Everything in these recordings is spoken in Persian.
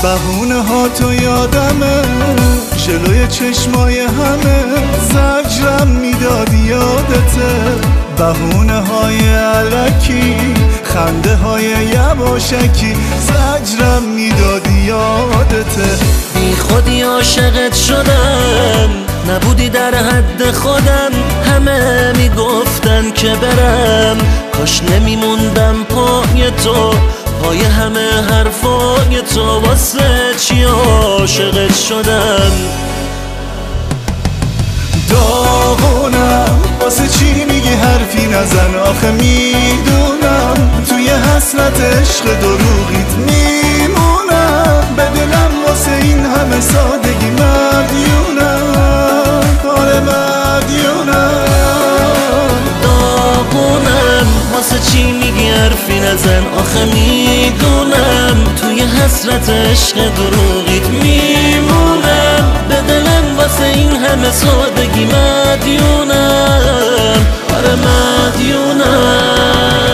بهونه ها تو یادمه، جلوی چشمای همه زجرم میدادی یادته. بهونه های علکی، خنده های یواشکی زجرم میدادی یادته. بی خودی عاشقت شدم، نبودی در حد خودم. همه میگفتن که برم، کاش نمیموندم پای تو، پای همه حرفای تو. واسه چی عاشقت شدم؟ داغونم، واسه چی میگی حرفی نزن؟ آخه میدونم توی حسرت عشق دروغیت میمونم. به دلم واسه این همه سادگی مدیونم، آره مدیونم. داغونم، واسه چی میگی حرفی نزن؟ آخه میدونم توی حسرت عشق دروغیت میمونم. به دلم واسه این همه سادگی مدیونم، آره مدیونم.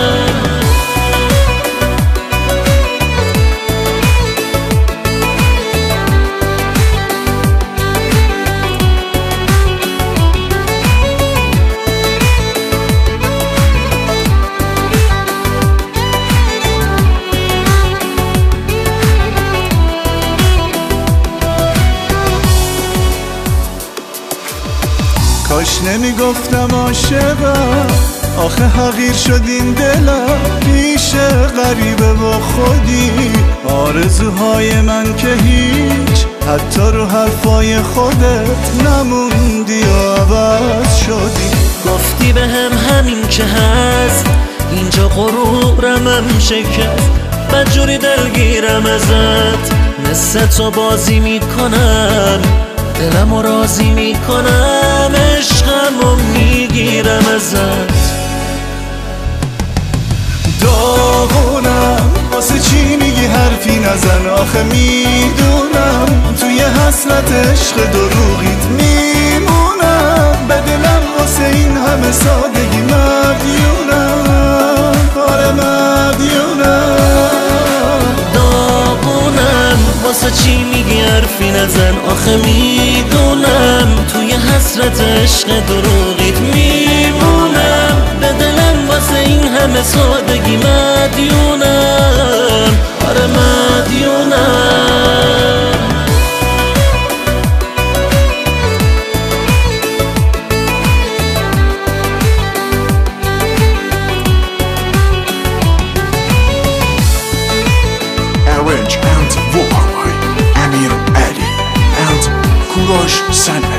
کاش نمیگفتم عاشقم، آخه حقیر شد این دلم. پیش غریبه با خودی، آرزوهای من که هیچ، حتی رو حرفای خودت نموندی و عوض شدی. گفتی به همین که هست، اینجا غرورم شکست. بدجوری دلگیرم ازت، مثل تو بازی میکنم، دلمو راضی میکنم، عشقمو میگیرم ازت. داغونم، واسه چی میگی حرفی نزن؟ آخه میدونم توی حسرت عشق دروغیت میمونم. به دلم واسه این همه سادگی مدیونم، آره مدیونم. داغونم، واسه چی میگی حرفی نزن؟ آخه میدونم توی حسرت عشق دروغیت میمونم. به دلم واسه این همه سادگی مدیونم، آره مدیونم. Arrange and vocal by Amir Ali and Kurosh Sanat.